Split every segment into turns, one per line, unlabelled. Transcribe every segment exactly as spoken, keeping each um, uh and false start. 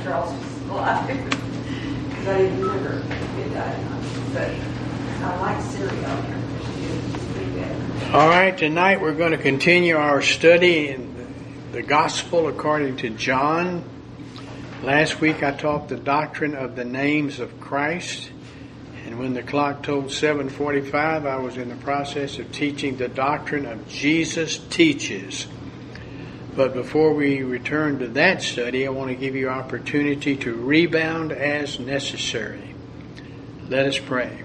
Charles was alive. Because I didn't remember it died. But I like cereal. It's pretty good.
All right, tonight we're going to continue our study in the Gospel according to John. Last week I taught the doctrine of the names of Christ. And when the clock told seven forty-five, I was in the process of teaching the doctrine of Jesus teaches. But before we return to that study, I want to give you opportunity to rebound as necessary. Let us pray.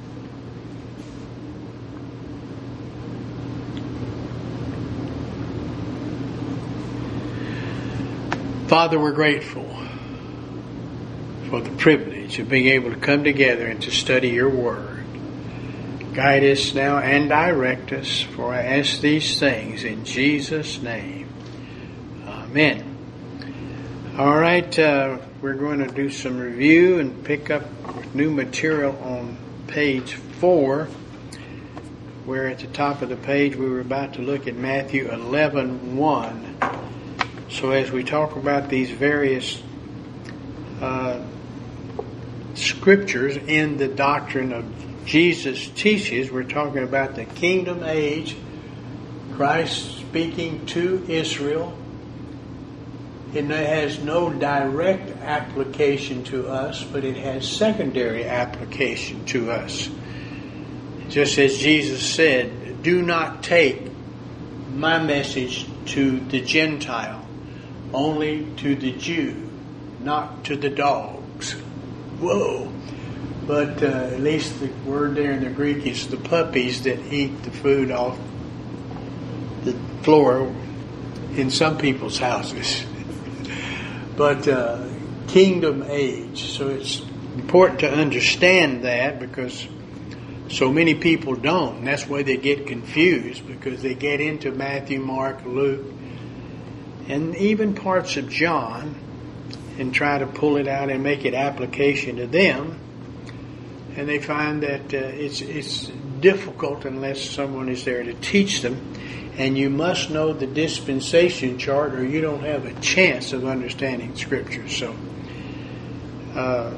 Father, we're grateful for the privilege of being able to come together and to study your word. Guide us now and direct us, for I ask these things in Jesus' name. Amen. All right, uh, we're going to do some review and pick up with new material on page four, where at the top of the page we were about to look at Matthew eleven one. So as we talk about these various uh, scriptures in the doctrine of Jesus teaches, we're talking about the kingdom age, Christ speaking to Israel. It has no direct application to us, but it has secondary application to us. Just as Jesus said, do not take my message to the Gentile, only to the Jew, not to the dogs. Whoa! But uh, at least the word there in the Greek is the puppies that eat the food off the floor in some people's houses. But uh, kingdom age. So it's important to understand that, because so many people don't. And that's why they get confused, because they get into Matthew, Mark, Luke, and even parts of John, and try to pull it out and make it application to them. And they find that uh, it's it's difficult unless someone is there to teach them. And you must know the dispensation chart, or you don't have a chance of understanding Scripture. So uh,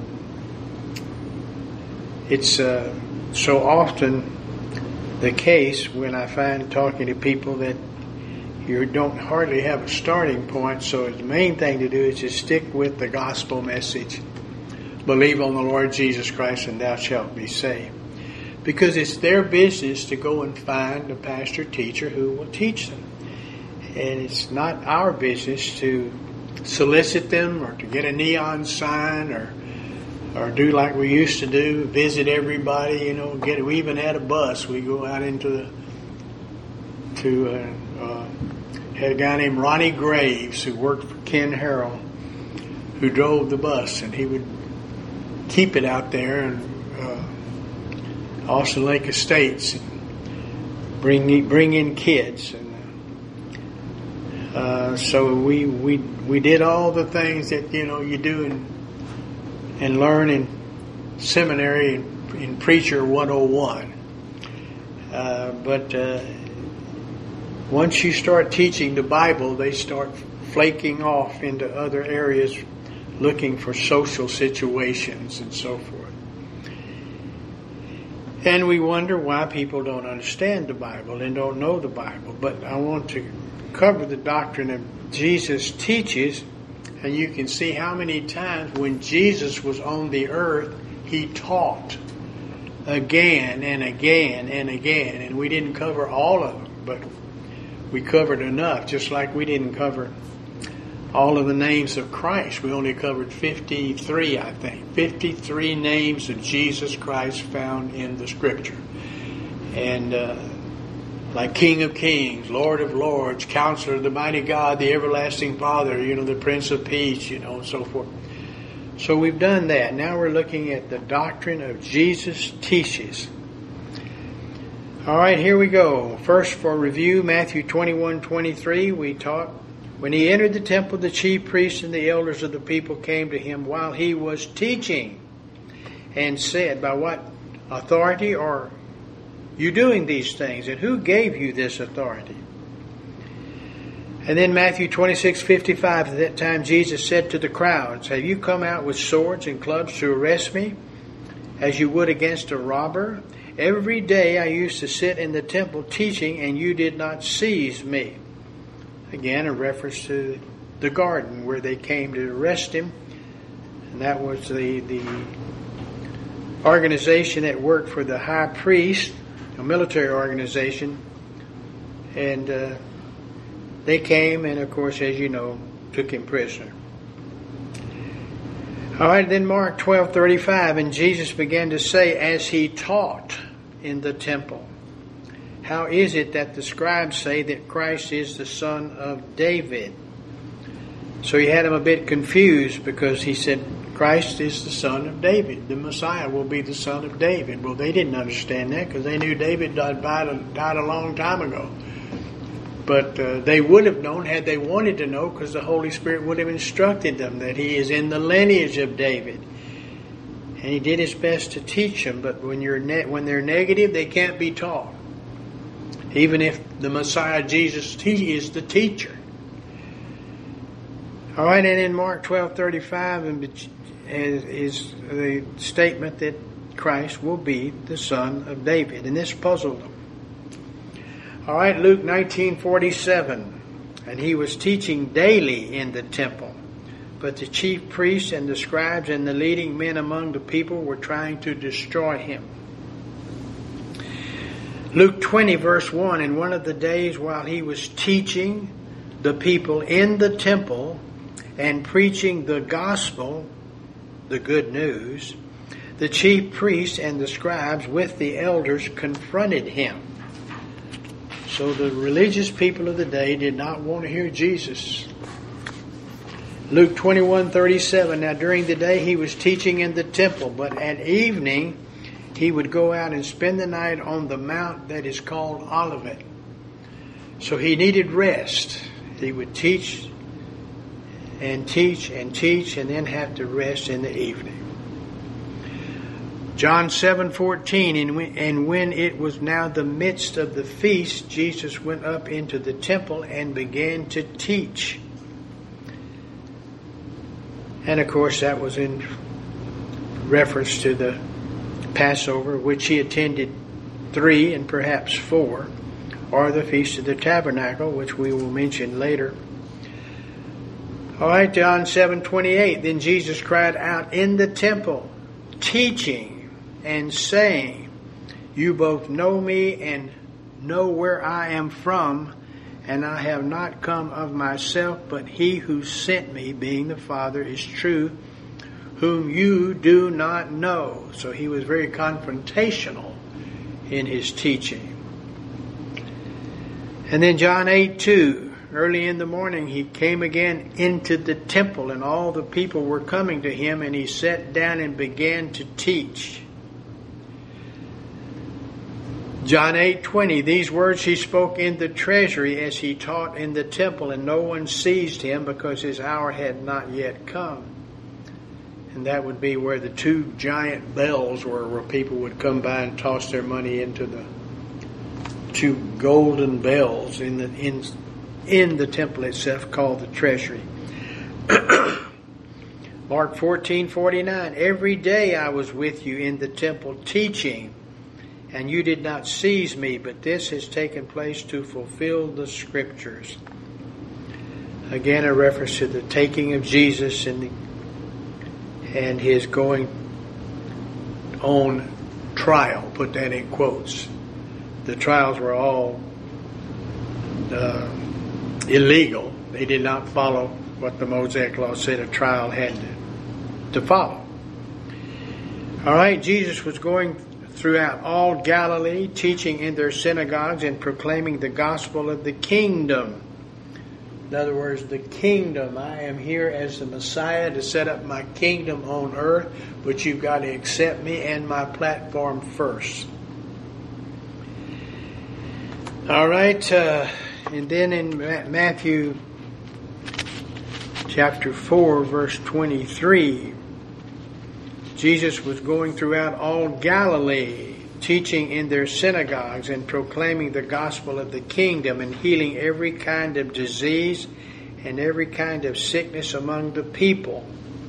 it's uh, so often the case when I find talking to people that you don't hardly have a starting point. So the main thing to do is just stick with the gospel message. Believe on the Lord Jesus Christ and thou shalt be saved. Because it's their business to go and find a pastor teacher who will teach them. And it's not our business to solicit them or to get a neon sign or or do like we used to do, visit everybody, you know, get we even had a bus. We go out into the to uh, uh, had a guy named Ronnie Graves who worked for Ken Harrell, who drove the bus, and he would keep it out there and uh, Austin Lake Estates, and bring bring in kids, and uh, so we we we did all the things that you know you do and and learn in seminary in, in Preacher one oh one, uh, but. Uh, Once you start teaching the Bible, they start flaking off into other areas, looking for social situations and so forth. And we wonder why people don't understand the Bible and don't know the Bible. But I want to cover the doctrine of Jesus teaches, and you can see how many times when Jesus was on the earth, he taught again and again and again. And we didn't cover all of them, but we covered enough, just like we didn't cover all of the names of Christ. We only covered fifty-three, I think. fifty-three names of Jesus Christ found in the Scripture. And uh, like King of Kings, Lord of Lords, Counselor, the Mighty God, the Everlasting Father, you know, the Prince of Peace, you know, and so forth. So we've done that. Now we're looking at the doctrine of Jesus teaches. All right, here we go. First, for review, Matthew twenty-one twenty-three, we taught, when he entered the temple, the chief priests and the elders of the people came to him while he was teaching and said, by what authority are you doing these things, and who gave you this authority? And then Matthew twenty-six fifty-five, at that time Jesus said to the crowds, have you come out with swords and clubs to arrest me, as you would against a robber? Every day I used to sit in the temple teaching, and you did not seize me. Again, a reference to the garden where they came to arrest him. And that was the, the organization that worked for the high priest, a military organization. And uh, they came and, of course, as you know, took him prisoner. All right, then Mark twelve thirty-five, and Jesus began to say as he taught in the temple, how is it that the scribes say that Christ is the son of David? So he had him a bit confused because he said Christ is the son of David. The Messiah will be the son of David. Well, they didn't understand that because they knew David died, died a long time ago. But uh, they would have known had they wanted to know, because the Holy Spirit would have instructed them that he is in the lineage of David. And he did his best to teach them. But when you're ne- when they're negative, they can't be taught. Even if the Messiah, Jesus, he is the teacher. All right, and in Mark twelve thirty-five is the statement that Christ will be the son of David. And this puzzled them. All right, Luke nineteen forty-seven, and he was teaching daily in the temple, but the chief priests and the scribes and the leading men among the people were trying to destroy him. Luke twenty verse one, and one of the days while he was teaching the people in the temple and preaching the gospel, the good news, the chief priests and the scribes with the elders confronted him. So the religious people of the day did not want to hear Jesus. Luke twenty-one thirty-seven, now during the day he was teaching in the temple, but at evening he would go out and spend the night on the mount that is called Olivet. So he needed rest. He would teach and teach and teach and then have to rest in the evening. John seven fourteen, and when, and when it was now the midst of the feast, Jesus went up into the temple and began to teach. And of course that was in reference to the Passover, which he attended three and perhaps four, or the Feast of the Tabernacle, which we will mention later. All right, John seven twenty-eight, then Jesus cried out in the temple, teaching and saying, you both know me and know where I am from, and I have not come of myself, but he who sent me, being the Father, is true, whom you do not know. So he was very confrontational in his teaching. And then John eight two, early in the morning he came again into the temple, and all the people were coming to him, and he sat down and began to teach. John eight twenty, these words he spoke in the treasury as he taught in the temple, and no one seized him because his hour had not yet come. And that would be where the two giant bells were, where people would come by and toss their money into the two golden bells in the in in the temple itself, called the treasury. Mark fourteen forty-nine, every day I was with you in the temple teaching, and you did not seize me, but this has taken place to fulfill the Scriptures. Again, a reference to the taking of Jesus and the, and his going on trial. Put that in quotes. The trials were all uh, illegal. They did not follow what the Mosaic Law said a trial had to, to follow. All right, Jesus was going throughout all Galilee, teaching in their synagogues and proclaiming the gospel of the kingdom. In other words, the kingdom. I am here as the Messiah to set up my kingdom on earth, but you've got to accept me and my platform first. All right, uh, and then in Matthew chapter four, verse twenty-three, Jesus was going throughout all Galilee, teaching in their synagogues and proclaiming the gospel of the kingdom and healing every kind of disease and every kind of sickness among the people.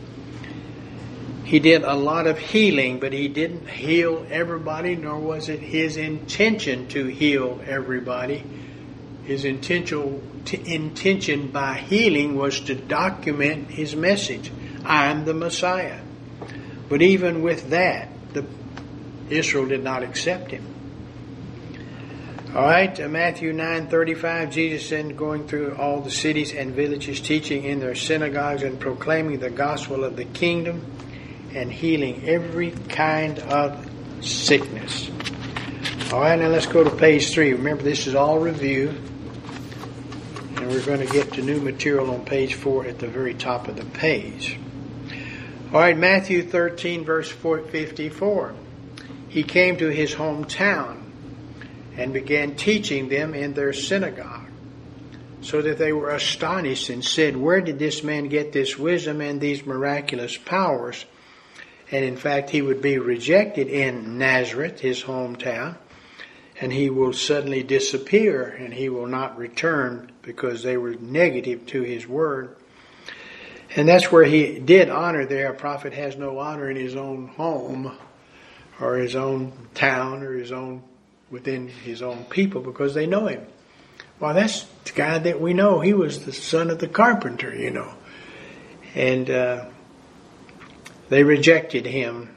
He did a lot of healing, but he didn't heal everybody, nor was it his intention to heal everybody. His intention, intention by healing was to document his message. I'm the Messiah. But even with that, the, Israel did not accept him. All right, uh, Matthew nine thirty-five, Jesus then going through all the cities and villages, teaching in their synagogues and proclaiming the gospel of the kingdom and healing every kind of sickness. All right, now let's go to page three. Remember, this is all review. And we're going to get to new material on page four at the very top of the page. All right, Matthew thirteen, verse fifty-four. He came to his hometown and began teaching them in their synagogue, so that they were astonished and said, where did this man get this wisdom and these miraculous powers? And in fact, he would be rejected in Nazareth, his hometown, and he will suddenly disappear and he will not return because they were negative to his word. And that's where he did honor there. A prophet has no honor in his own home or his own town or his own within his own people because they know him. Well, that's the guy that we know. He was the son of the carpenter, you know. And uh, they rejected him.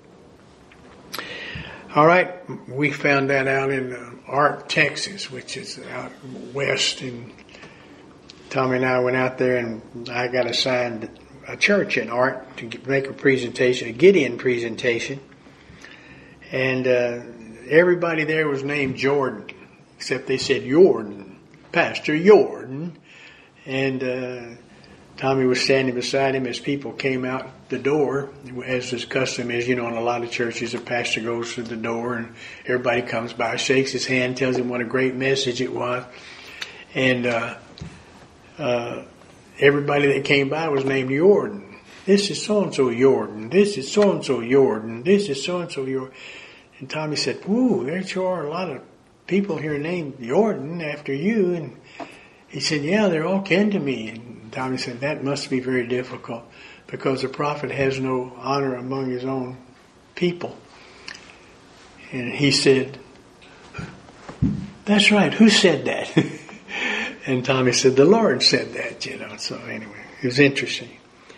All right, we found that out in uh, Ark, Texas, which is out west. And Tommy and I went out there, and I got assigned a church in Ark to make a presentation, a Gideon presentation. And uh, everybody there was named Jordan, except they said Jordan, Pastor Jordan. And uh, Tommy was standing beside him as people came out the door, as his custom is, you know, in a lot of churches, the pastor goes to the door and everybody comes by, shakes his hand, tells him what a great message it was. And uh, uh, everybody that came by was named Jordan. This is so-and-so Jordan. This is so-and-so Jordan. This is so-and-so Jordan. And Tommy said, whoo, there sure are a lot of people here named Jordan after you. And he said, yeah, they're all kin to me. And Tommy said, that must be very difficult because the prophet has no honor among his own people. And he said, that's right, who said that? And Tommy said, the Lord said that, you know. So anyway, it was interesting.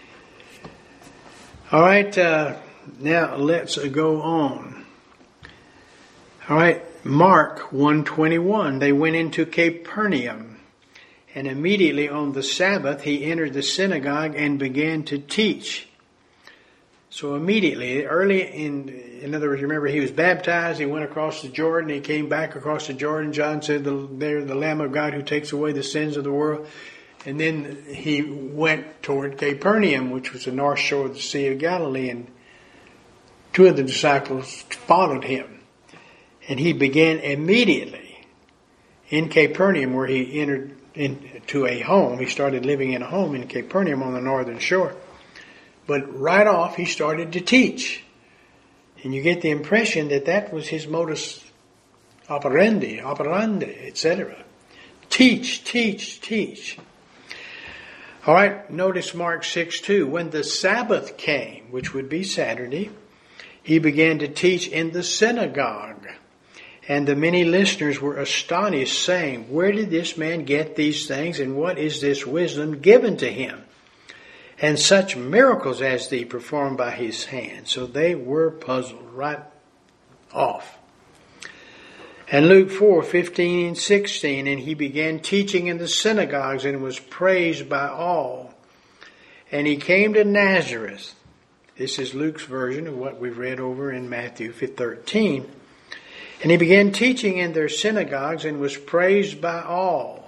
All right, uh, now let's go on. All right, Mark one twenty-one, they went into Capernaum, and immediately on the Sabbath he entered the synagogue and began to teach. So immediately, early in, in other words, remember he was baptized, he went across the Jordan, he came back across the Jordan. John said, "There, the Lamb of God who takes away the sins of the world." And then he went toward Capernaum, which was the north shore of the Sea of Galilee, and two of the disciples followed him. And he began immediately in Capernaum, where he entered into a home. He started living in a home in Capernaum on the northern shore. But right off, he started to teach. And you get the impression that that was his modus operandi, operandi, et cetera. Teach, teach, teach. All right, notice Mark six two. When the Sabbath came, which would be Saturday, he began to teach in the synagogue. And the many listeners were astonished, saying, where did this man get these things, and what is this wisdom given to him? And such miracles as these performed by his hand. So they were puzzled right off. And Luke four fifteen and sixteen, and he began teaching in the synagogues and was praised by all. And he came to Nazareth. This is Luke's version of what we've read over in Matthew thirteen. And he began teaching in their synagogues and was praised by all.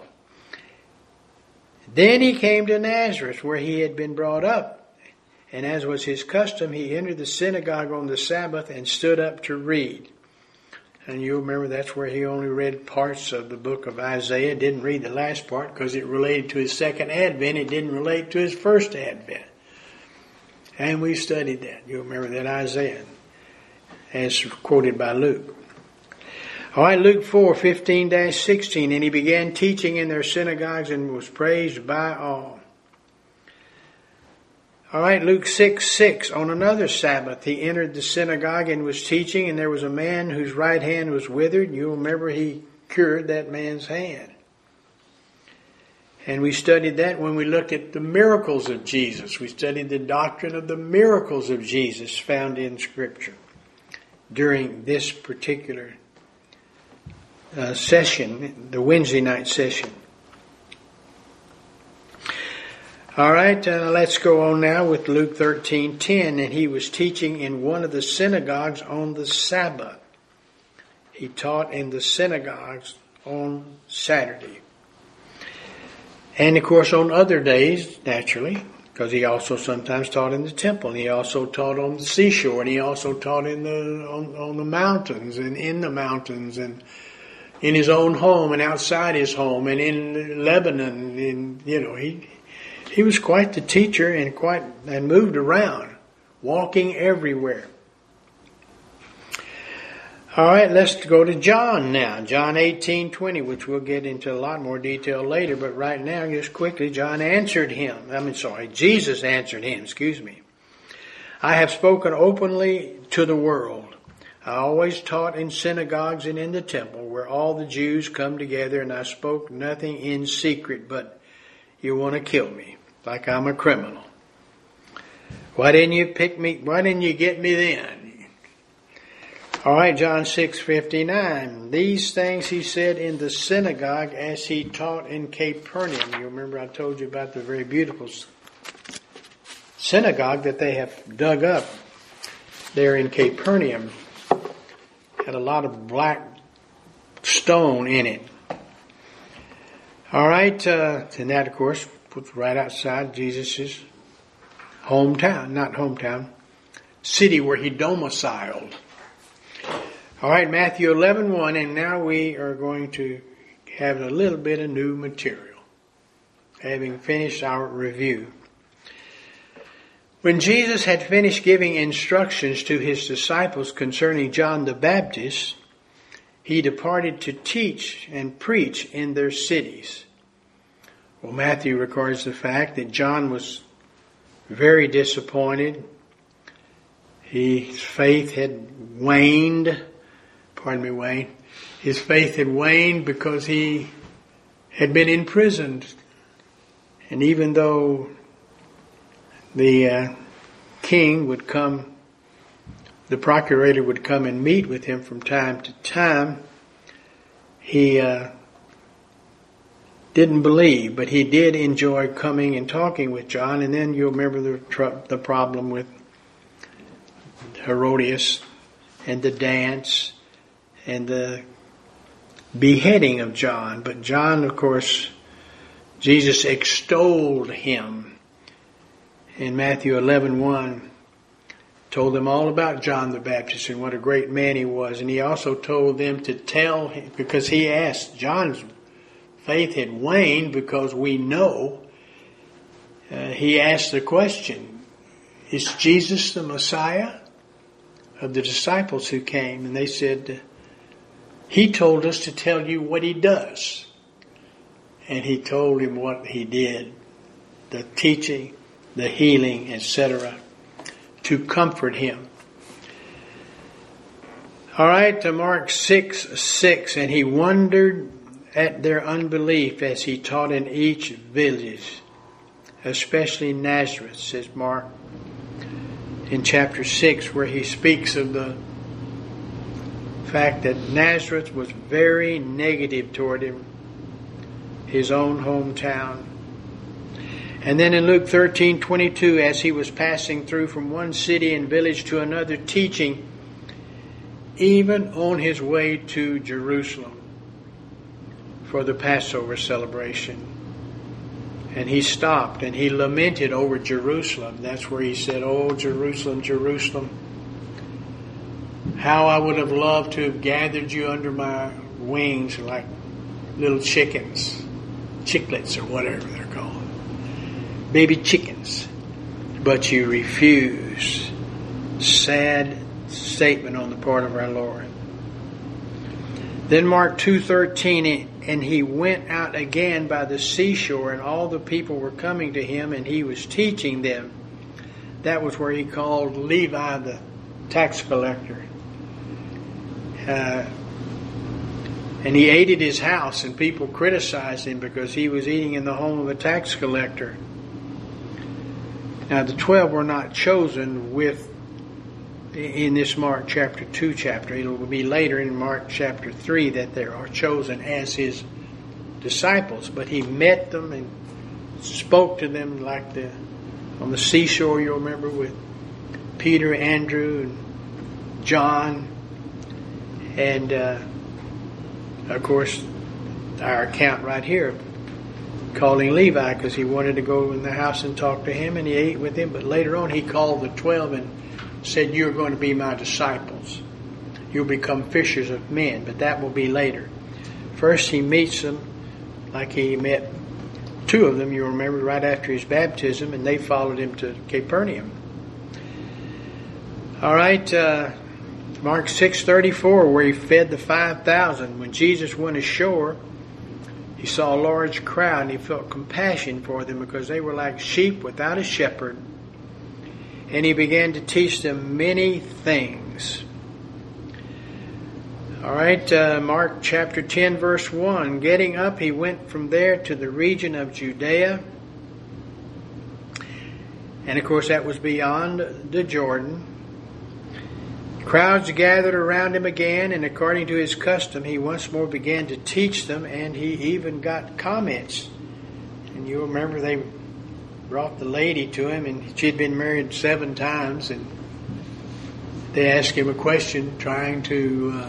Then he came to Nazareth, where he had been brought up. And as was his custom, he entered the synagogue on the Sabbath and stood up to read. And you'll remember that's where he only read parts of the book of Isaiah. Didn't read the last part because it related to his second advent. It didn't relate to his first advent. And we studied that. You'll remember that Isaiah. as quoted by Luke. All right, Luke four, fifteen to sixteen. And he began teaching in their synagogues and was praised by all. All right, Luke six, six. On another Sabbath, he entered the synagogue and was teaching, and there was a man whose right hand was withered. You'll remember he cured that man's hand. And we studied that when we looked at the miracles of Jesus. We studied the doctrine of the miracles of Jesus found in Scripture during this particular uh, session, the Wednesday night session. All right, uh, let's go on now with Luke thirteen ten. And he was teaching in one of the synagogues on the Sabbath. He taught in the synagogues on Saturday. And of course on other days, naturally, because he also sometimes taught in the temple. And he also taught on the seashore. And he also taught in the on, on the mountains and in the mountains and in his own home and outside his home and in Lebanon. And, you know, he he was quite the teacher and quite and moved around, walking everywhere. All right, let's go to John now. John eighteen twenty, which we'll get into a lot more detail later. But right now, just quickly, John answered him. I mean, sorry, Jesus answered him, excuse me. I have spoken openly to the world. I always taught in synagogues and in the temple where all the Jews come together, and I spoke nothing in secret, but you want to kill me like I'm a criminal. Why didn't you pick me? Why didn't you get me then? All right, John six fifty-nine. These things he said in the synagogue as he taught in Capernaum. You remember I told you about the very beautiful synagogue that they have dug up there in Capernaum. Had a lot of black stone in it. All right, uh, and that, of course, was right outside Jesus' hometown, not hometown, city where he domiciled. All right, Matthew eleven one, and now we are going to have a little bit of new material, having finished our review. When Jesus had finished giving instructions to his disciples concerning John the Baptist, he departed to teach and preach in their cities. Well, Matthew records the fact that John was very disappointed. His faith had waned. Pardon me, Wayne. His faith had waned because he had been imprisoned. And even though the uh, king would come, the procurator would come and meet with him from time to time, he uh, didn't believe, but he did enjoy coming and talking with John. And then you'll remember the tr- the problem with Herodias and the dance and the beheading of John. But John, of course, Jesus extolled him in Matthew eleven one, told them all about John the Baptist and what a great man he was. And he also told them to tell him, because he asked, John's faith had waned because we know, uh, he asked the question, is Jesus the Messiah? Of the disciples who came, and they said, he told us to tell you what he does. And he told him what he did, the teaching, the healing, et cetera, to comfort him. All right, to Mark six six, and he wondered at their unbelief as he taught in each village, especially Nazareth, says Mark in chapter six, where he speaks of the fact that Nazareth was very negative toward him, his own hometown. And then in Luke thirteen twenty-two, as he was passing through from one city and village to another, teaching, even on his way to Jerusalem for the Passover celebration. And he stopped and he lamented over Jerusalem. That's where he said, "Oh, Jerusalem, Jerusalem, how I would have loved to have gathered you under my wings like little chickens, chicklets or whatever they're called, baby chickens. But you refuse. Sad, statement on the part of our Lord. Then Mark two thirteen, and he went out again by the seashore, and all the people were coming to him, and he was teaching them. That was where he called Levi the tax collector. Uh, and he ate at his house, and people criticized him because he was eating in the home of a tax collector. Now the twelve were not chosen with in this Mark chapter two chapter. It will be later in Mark chapter three that they are chosen as his disciples. But he met them and spoke to them like the on the seashore, you'll remember, with Peter, Andrew, and John. And uh, of course, our account right here, calling Levi because he wanted to go in the house and talk to him, and he ate with him. But later on he called the twelve and said, "You're going to be my disciples. You'll become fishers of men." But that will be later. First he meets them like he met two of them, you remember, right after his baptism, and they followed him to Capernaum. All right, uh, Mark six thirty-four, where he fed the five thousand. When Jesus went ashore, he saw a large crowd, and he felt compassion for them because they were like sheep without a shepherd. And he began to teach them many things. All right, uh, Mark chapter ten, verse one. Getting up, he went from there to the region of Judea. And of course, that was beyond the Jordan. Crowds gathered around him again, and according to his custom, he once more began to teach them, and he even got comments. And you'll remember they brought the lady to him, and she'd been married seven times, and they asked him a question trying to uh,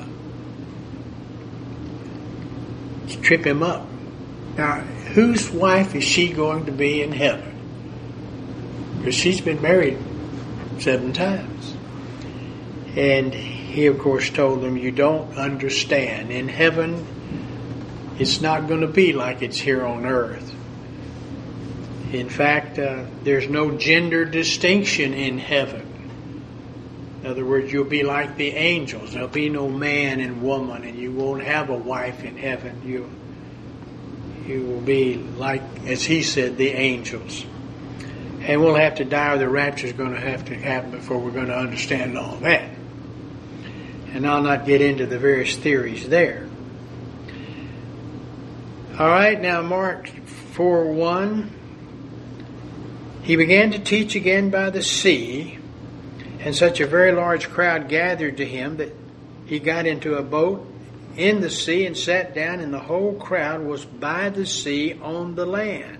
trip him up. Now, whose wife is she going to be in heaven? Because she's been married seven times. And he, of course, told them, you don't understand. In heaven, it's not going to be like it's here on earth. In fact, uh, there's no gender distinction in heaven. In other words, you'll be like the angels. There'll be no man and woman, and you won't have a wife in heaven. You, you will be like, as he said, the angels. And we'll have to die, or the rapture is going to have to happen before we're going to understand all that. And I'll not get into the various theories there. All right, now Mark four one. He began to teach again by the sea, and such a very large crowd gathered to him that he got into a boat in the sea and sat down, and the whole crowd was by the sea on the land.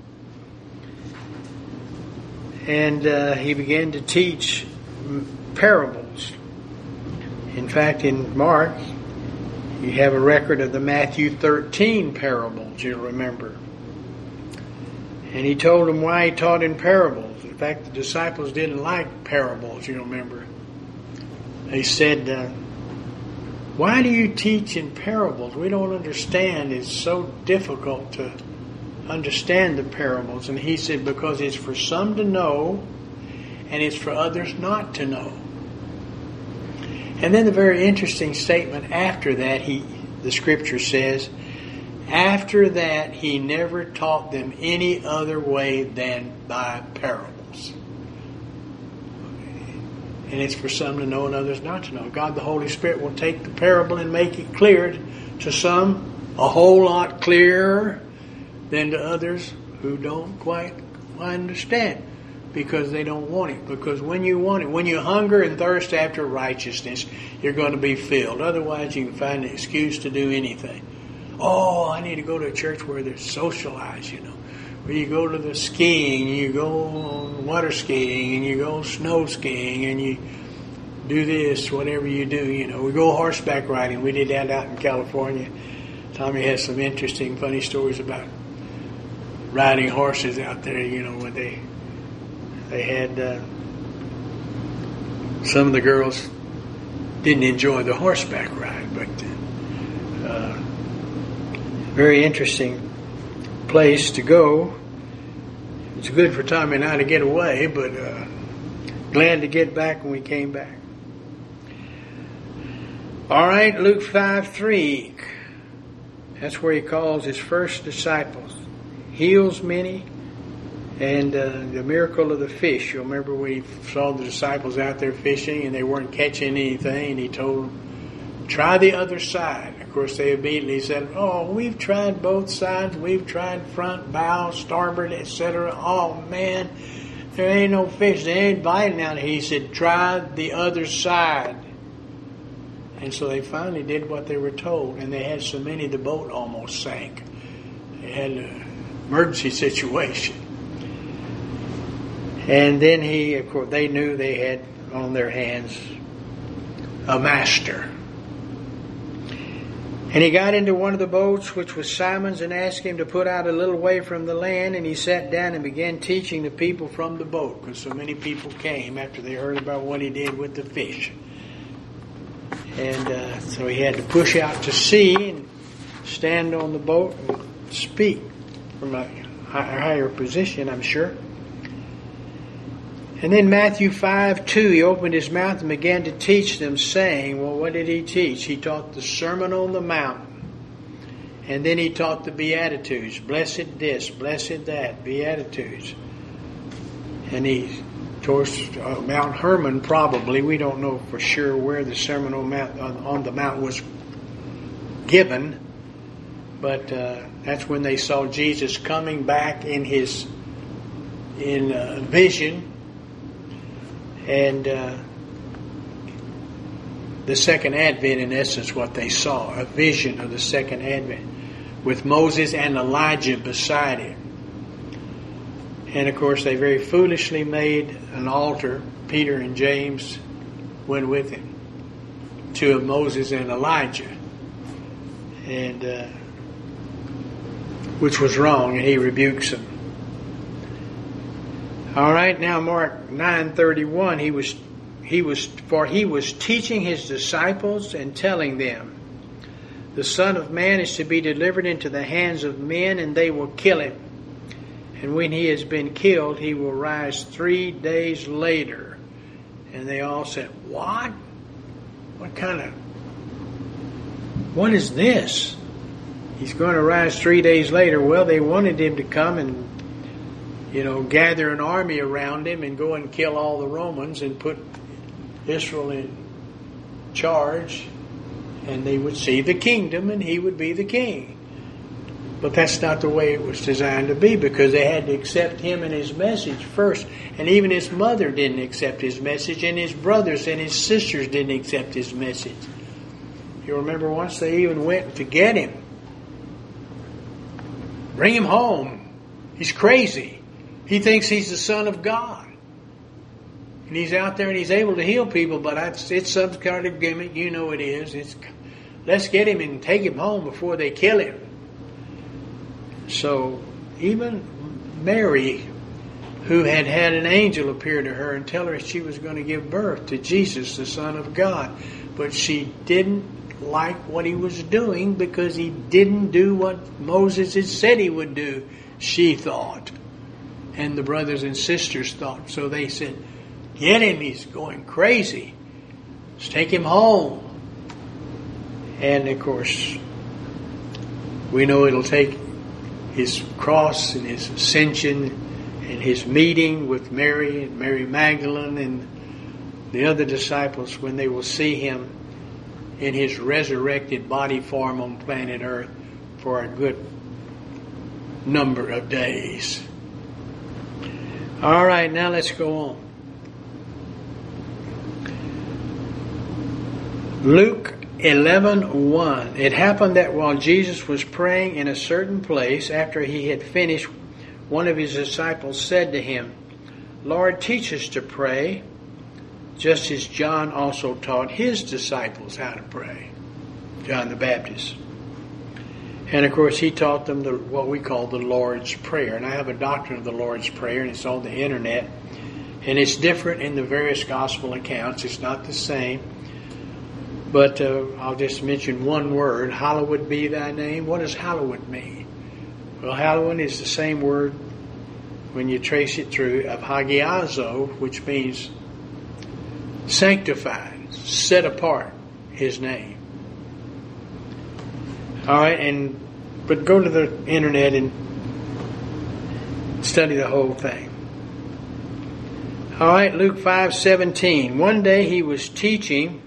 And uh, he began to teach parables. In fact, in Mark, you have a record of the Matthew thirteen parables, you'll remember. And he told them why he taught in parables. In fact, the disciples didn't like parables, you remember. They said, uh, why do you teach in parables? We don't understand. It's so difficult to understand the parables. And he said, because it's for some to know, and it's for others not to know. And then the very interesting statement after that, he, the scripture says, after that he never taught them any other way than by parables. And it's for some to know and others not to know. God the Holy Spirit will take the parable and make it clear to some a whole lot clearer than to others who don't quite understand, because they don't want it. Because when you want it, when you hunger and thirst after righteousness, you're going to be filled. Otherwise, you can find an excuse to do anything. Oh, I need to go to a church where they're socialized, you know. Where you go to the skiing, you go on water skiing, and you go snow skiing, and you do this, whatever you do, you know. We go horseback riding. We did that out in California. Tommy has some interesting, funny stories about riding horses out there, you know, when they they had uh, some of the girls didn't enjoy the horseback ride, but uh, very interesting place to go. It's good for Tommy and I to get away, but uh, glad to get back when we came back. All right, Luke five three. That's where he calls his first disciples. Heals many. And uh, the miracle of the fish. You'll remember we saw the disciples out there fishing and they weren't catching anything. And he told them, try the other side. Of course, they immediately said, oh, we've tried both sides. We've tried front, bow, starboard, et cetera. Oh, man, there ain't no fish. They ain't biting out here. He said, try the other side. And so they finally did what they were told. And they had so many, the boat almost sank. They had an emergency situation. And then he, of course, they knew they had on their hands a master. And he got into one of the boats, which was Simon's, and asked him to put out a little way from the land. And he sat down and began teaching the people from the boat, because so many people came after they heard about what he did with the fish. And uh, so he had to push out to sea and stand on the boat and speak from a higher position, I'm sure. And then Matthew five two, he opened his mouth and began to teach them, saying, well, what did he teach? He taught the Sermon on the Mount. And then he taught the Beatitudes. Blessed this, blessed that, Beatitudes. And he, of course, uh, Mount Hermon probably, we don't know for sure where the Sermon on, Mount, on, on the Mount was given. But uh, that's when they saw Jesus coming back in his in uh, vision. And uh, the second advent, in essence, what they saw, a vision of the second advent with Moses and Elijah beside him. And of course, they very foolishly made an altar. Peter and James went with him to Moses and Elijah, and uh, which was wrong, and he rebukes them. All right, now Mark nine thirty-one, he was he was for he was teaching his disciples and telling them, the Son of Man is to be delivered into the hands of men, and they will kill him. And when he has been killed, he will rise three days later. And they all said, what? What kind of, what is this? He's going to rise three days later. Well, they wanted him to come and, you know, gather an army around him and go and kill all the Romans and put Israel in charge, and they would see the kingdom and he would be the king. But that's not the way it was designed to be, because they had to accept him and his message first. And even his mother didn't accept his message, and his brothers and his sisters didn't accept his message. You remember once they even went to get him. Bring him home. He's crazy. He thinks he's the Son of God. And he's out there and he's able to heal people, but it's, it's some kind of gimmick. You know it is. It's, let's get him and take him home before they kill him. So even Mary, who had had an angel appear to her and tell her she was going to give birth to Jesus, the Son of God, but she didn't like what he was doing because he didn't do what Moses had said he would do, she thought. And the brothers and sisters thought. So they said, get him, he's going crazy. Let's take him home. And of course, we know it'll take his cross and his ascension and his meeting with Mary and Mary Magdalene and the other disciples, when they will see him in his resurrected body form on planet Earth for a good number of days. All right, now let's go on. Luke eleven one. It happened that while Jesus was praying in a certain place, after he had finished, one of his disciples said to him, Lord, teach us to pray, just as John also taught his disciples how to pray. John the Baptist. And of course, he taught them the, what we call the Lord's Prayer. And I have a doctrine of the Lord's Prayer, and it's on the internet. And it's different in the various gospel accounts. It's not the same. But uh, I'll just mention one word, hallowed be thy name. What does hallowed mean? Well, hallowed is the same word, when you trace it through, of hagiazo, which means sanctified, set apart. His name. All right, and but go to the internet and study the whole thing. All right, Luke five seventeen. One day he was teaching,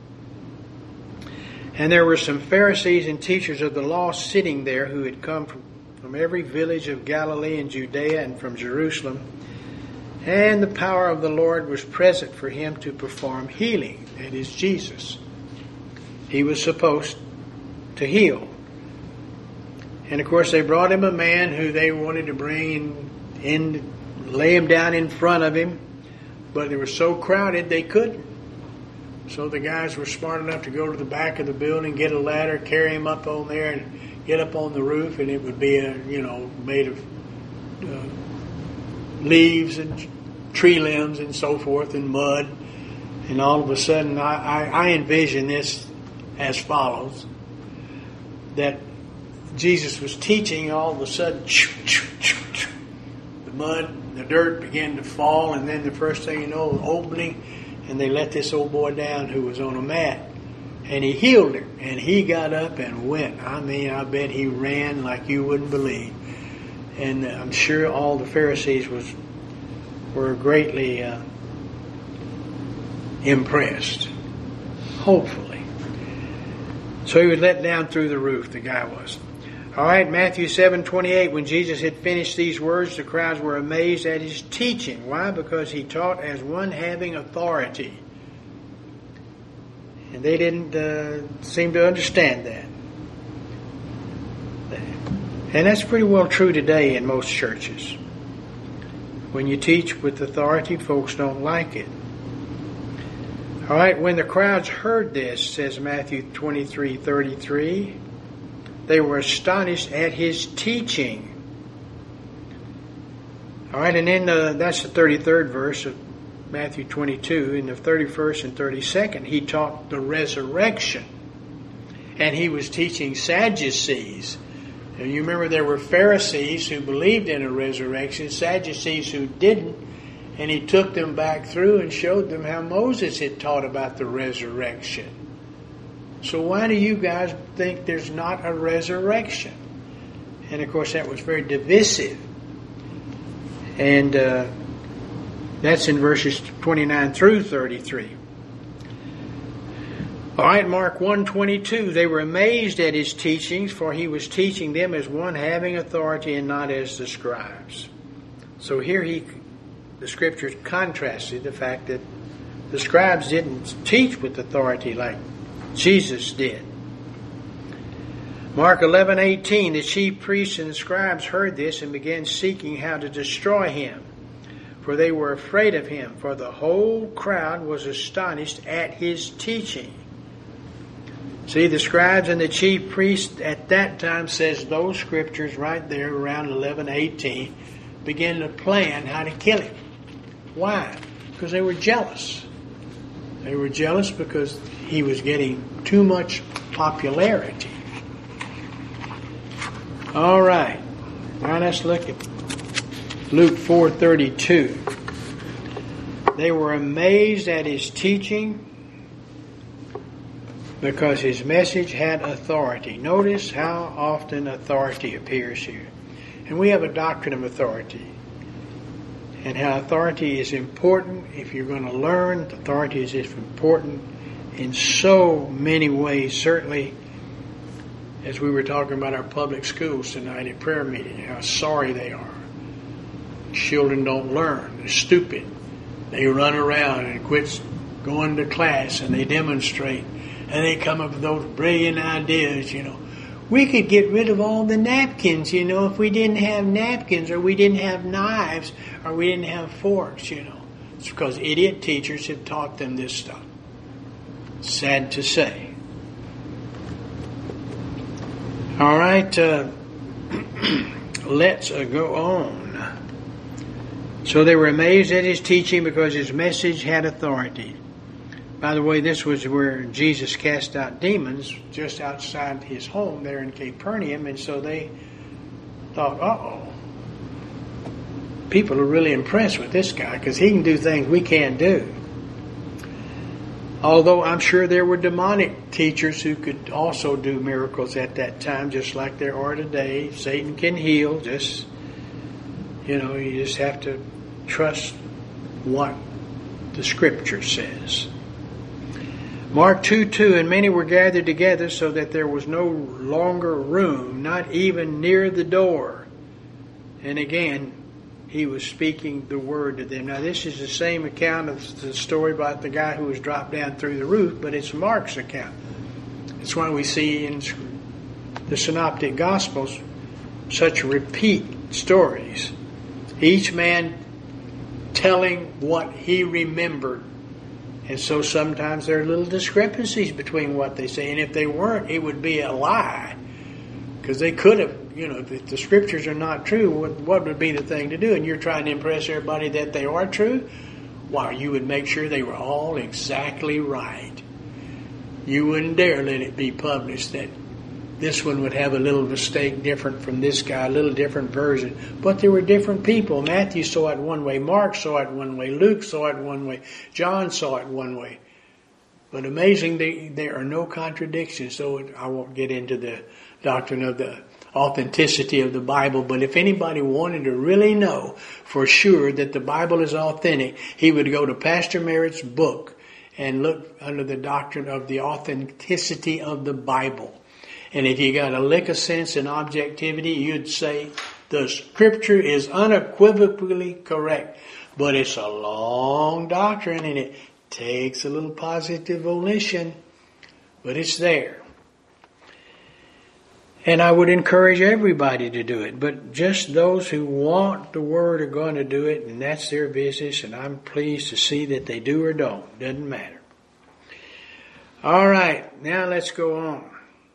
and there were some Pharisees and teachers of the law sitting there who had come from, from every village of Galilee and Judea and from Jerusalem. And the power of the Lord was present for him to perform healing. That is Jesus. He was supposed to heal. And of course they brought him a man who they wanted to bring in, in lay him down in front of him. But they were so crowded they couldn't. So the guys were smart enough to go to the back of the building, get a ladder, carry him up on there, and get up on the roof, and it would be, a, you know, made of uh, leaves and tree limbs and so forth and mud. And all of a sudden, I, I, I envision this as follows: that Jesus was teaching, all of a sudden, the mud, the dirt began to fall, and then the first thing you know, an opening, and they let this old boy down who was on a mat, and he healed him, and he got up and went. I mean, I bet he ran like you wouldn't believe. And I'm sure all the Pharisees was were greatly uh, impressed, hopefully. So he was let down through the roof, the guy was. All right, Matthew seven twenty-eight. When Jesus had finished these words, the crowds were amazed at his teaching. Why? Because he taught as one having authority. And they didn't uh, seem to understand that. And that's pretty well true today in most churches. When you teach with authority, folks don't like it. All right, when the crowds heard this, says Matthew twenty-three thirty-three, they were astonished at his teaching. All right, and then uh, that's the thirty-third verse of Matthew twenty-two. In the thirty-first and thirty-second, he taught the resurrection. And he was teaching Sadducees. And you remember there were Pharisees who believed in a resurrection, Sadducees who didn't. And he took them back through and showed them how Moses had taught about the resurrection. So why do you guys think there's not a resurrection? And of course that was very divisive. And uh, that's in verses twenty-nine through thirty-three. All right, Mark one twenty-two. They were amazed at his teachings, for he was teaching them as one having authority and not as the scribes. So here he, the scriptures contrasted the fact that the scribes didn't teach with authority like Jesus did. Mark eleven eighteen. The chief priests and the scribes heard this and began seeking how to destroy him, for they were afraid of him, for the whole crowd was astonished at his teaching. See, the scribes and the chief priests at that time, says those scriptures right there around eleven eighteen, began to plan how to kill him. Why? Because they were jealous. They were jealous because he was getting too much popularity. All right. Now let's look at Luke four thirty-two. They were amazed at his teaching because his message had authority. Notice how often authority appears here. And we have a doctrine of authority. And how authority is important. If you're going to learn, authority is important in so many ways. Certainly, as we were talking about our public schools tonight at prayer meeting, how sorry they are. Children don't learn. They're stupid. They run around and quit going to class, and they demonstrate. And they come up with those brilliant ideas, you know. We could get rid of all the napkins, you know, if we didn't have napkins, or we didn't have knives, or we didn't have forks, you know. It's because idiot teachers have taught them this stuff. Sad to say. All right, uh, let's uh, go on. So they were amazed at his teaching because his message had authority. By the way, this was where Jesus cast out demons, just outside his home there in Capernaum, and so they thought, uh-oh, people are really impressed with this guy because he can do things we can't do. Although I'm sure there were demonic teachers who could also do miracles at that time, just like there are today. Satan can heal. Just, you know, you just have to trust what the Scripture says. Mark two two, and many were gathered together so that there was no longer room, not even near the door. And again, he was speaking the word to them. Now, this is the same account of the story about the guy who was dropped down through the roof, but it's Mark's account. It's why we see in the Synoptic Gospels such repeat stories. Each man telling what he remembered. And so sometimes there are little discrepancies between what they say. And if they weren't, it would be a lie. Because they could have, you know, if the Scriptures are not true, what, what would be the thing to do? And you're trying to impress everybody that they are true? Why, you would make sure they were all exactly right. You wouldn't dare let it be published that this one would have a little mistake different from this guy, a little different version. But there were different people. Matthew saw it one way. Mark saw it one way. Luke saw it one way. John saw it one way. But amazingly, there are no contradictions. So I won't get into the doctrine of the authenticity of the Bible. But if anybody wanted to really know for sure that the Bible is authentic, he would go to Pastor Merritt's book and look under the doctrine of the authenticity of the Bible. And if you got a lick of sense and objectivity, you'd say the Scripture is unequivocally correct. But it's a long doctrine and it takes a little positive volition. But it's there. And I would encourage everybody to do it. But just those who want the Word are going to do it. And that's their business. And I'm pleased to see that they do or don't. Doesn't matter. All right. Now let's go on.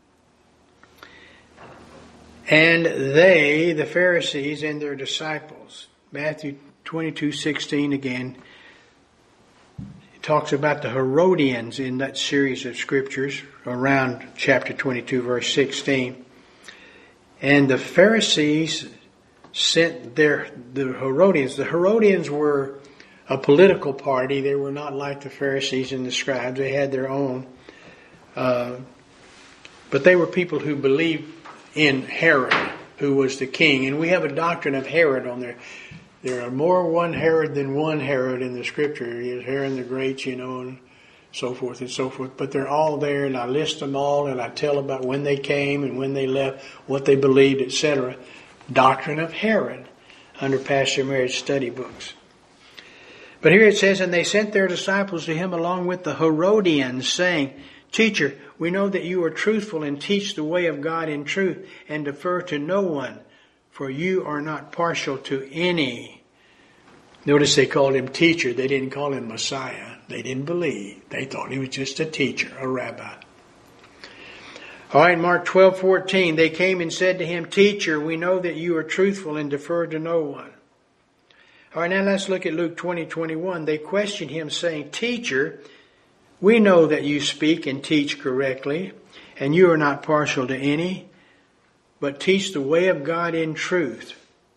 And they, the Pharisees and their disciples, Matthew twenty-two sixteen again, it talks about the Herodians in that series of scriptures around chapter twenty-two verse sixteen. And the Pharisees sent their, the Herodians. The Herodians were a political party. They were not like the Pharisees and the scribes. They had their own. Uh, but they were people who believed in Herod, who was the king. And we have a doctrine of Herod on there. There are more one Herod than one Herod in the Scripture. There's Herod the Great, you know, and so forth and so forth. But they're all there, and I list them all, and I tell about when they came and when they left, what they believed, et cetera. Doctrine of Herod under Pastor Merritt's study books. But here it says, and they sent their disciples to him along with the Herodians, saying, Teacher, we know that you are truthful and teach the way of God in truth and defer to no one, for you are not partial to any. Notice they called him teacher. They didn't call him Messiah. They didn't believe. They thought he was just a teacher, a rabbi. All right, Mark twelve fourteen. They came and said to him, Teacher, we know that you are truthful and defer to no one. All right, now let's look at Luke twenty twenty-one. They questioned him saying, Teacher, we know that you speak and teach correctly, and you are not partial to any, but teach the way of God in truth.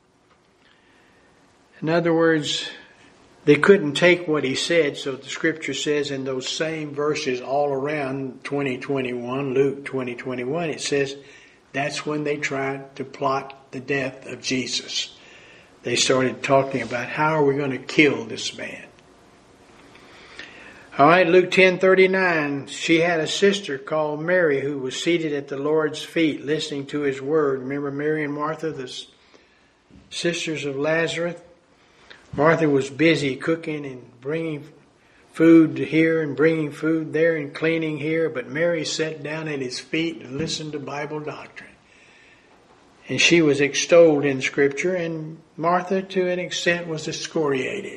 In other words, they couldn't take what he said, so the Scripture says in those same verses all around twenty twenty-one, Luke twenty twenty-one, it says that's when they tried to plot the death of Jesus. They started talking about how are we going to kill this man. All right, Luke ten thirty-nine, she had a sister called Mary who was seated at the Lord's feet listening to his word. Remember Mary and Martha, the sisters of Lazarus? Martha was busy cooking and bringing food here and bringing food there and cleaning here, but Mary sat down at his feet and listened to Bible doctrine. And she was extolled in Scripture, and Martha, to an extent, was excoriated.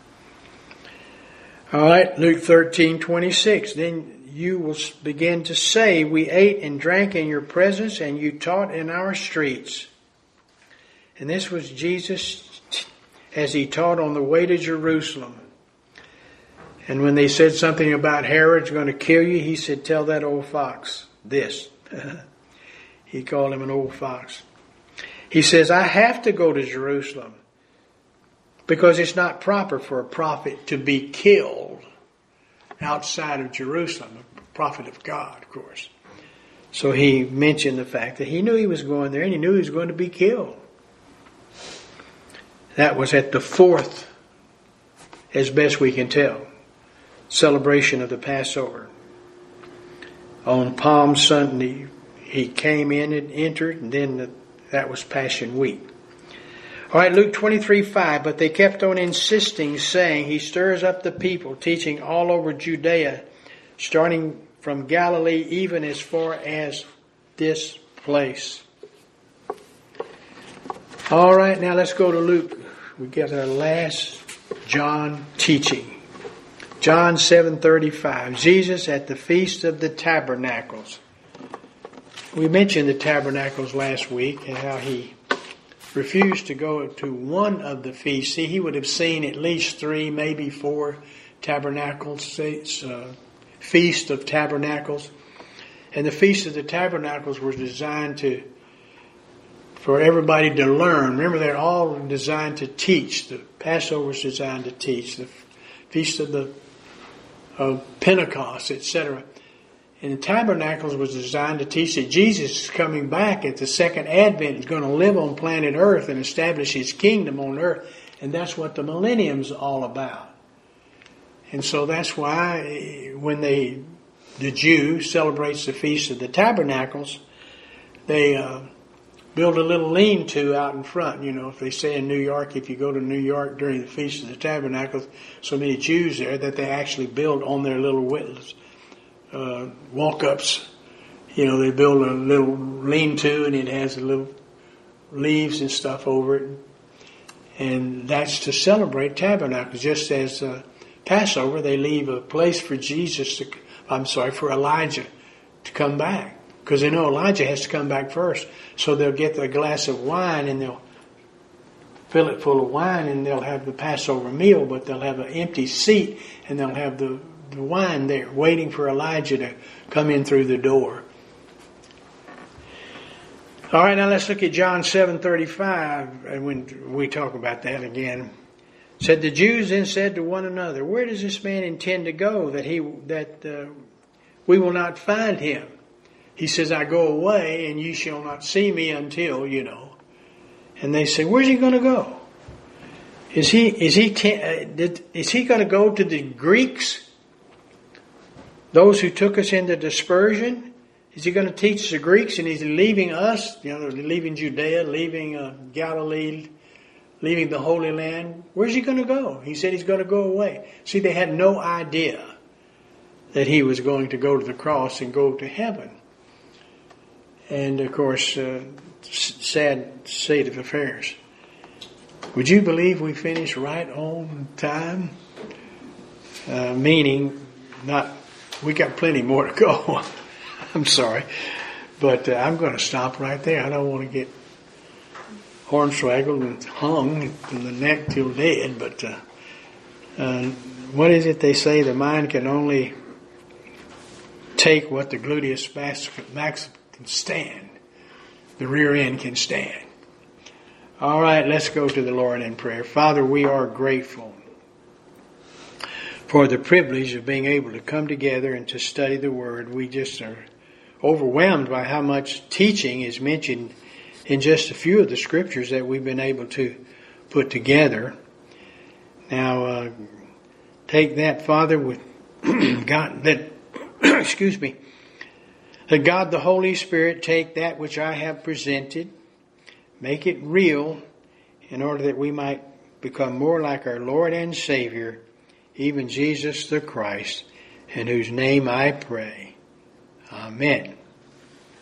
All right, Luke thirteen twenty-six. Then you will begin to say, we ate and drank in your presence, and you taught in our streets. And this was Jesus as he taught on the way to Jerusalem. And when they said something about Herod's going to kill you, he said, tell that old fox this. He called him an old fox. He says, I have to go to Jerusalem because it's not proper for a prophet to be killed. outside of Jerusalem, a prophet of God, of course. So he mentioned the fact that he knew he was going there and he knew he was going to be killed. That was at the fourth, as best we can tell, celebration of the Passover. On Palm Sunday, he came in and entered, and then the, that was Passion Week. All right, Luke twenty-three five, but they kept on insisting, saying, he stirs up the people, teaching all over Judea, starting from Galilee, even as far as this place. All right, now let's go to Luke. We get our last John teaching. John seven thirty-five, Jesus at the Feast of the Tabernacles. We mentioned the Tabernacles last week and how he refused to go to one of the feasts. See, he would have seen at least three, maybe four tabernacles, uh, Feast of Tabernacles. And the Feast of the Tabernacles was designed to, for everybody to learn. Remember, they're all designed to teach. The Passover is designed to teach. The Feast of the of Pentecost, et cetera. And the Tabernacles was designed to teach that Jesus is coming back at the second advent. He's going to live on planet Earth and establish His kingdom on Earth. And that's what the millennium's all about. And so that's why when they, the Jew celebrates the Feast of the Tabernacles, they uh, build a little lean-to out in front. You know, if they say in New York, if you go to New York during the Feast of the Tabernacles, so many Jews there that they actually build on their little whittles. Uh, walk-ups, you know, they build a little lean-to and it has a little leaves and stuff over it. And that's to celebrate Tabernacles. Just as uh, Passover, they leave a place for Jesus to, I'm sorry, for Elijah to come back. Because they know Elijah has to come back first. So they'll get a glass of wine and they'll fill it full of wine and they'll have the Passover meal, but they'll have an empty seat and they'll have the the wine there, waiting for Elijah to come in through the door. All right, now let's look at John seven thirty-five, and when we talk about that again. It said, the Jews then said to one another, where does this man intend to go that he that uh, we will not find him? He says, I go away, and you shall not see me until, you know. And they say, where's he going to go? Is he is he te- uh, did, is he going to go to the Greeks? Those who took us into dispersion? Is he going to teach the Greeks and he's leaving us, you know, leaving Judea, leaving uh, Galilee, leaving the Holy Land? Where's he going to go? He said he's going to go away. See, they had no idea that he was going to go to the cross and go to heaven. And of course, uh, sad state of affairs. Would you believe we finished right on time? Uh, meaning, not... We got plenty more to go. I'm sorry. But uh, I'm going to stop right there. I don't want to get hornswaggled and hung from the neck till dead. But uh, uh, what is it they say? The mind can only take what the gluteus maximus can stand. The rear end can stand. All right, let's go to the Lord in prayer. Father, we are grateful for the privilege of being able to come together and to study the Word. We just are overwhelmed by how much teaching is mentioned in just a few of the scriptures that we've been able to put together. Now, uh, take that, Father, with God, that, excuse me, that God the Holy Spirit take that which I have presented, make it real in order that we might become more like our Lord and Savior, even Jesus the Christ, in whose name I pray. Amen.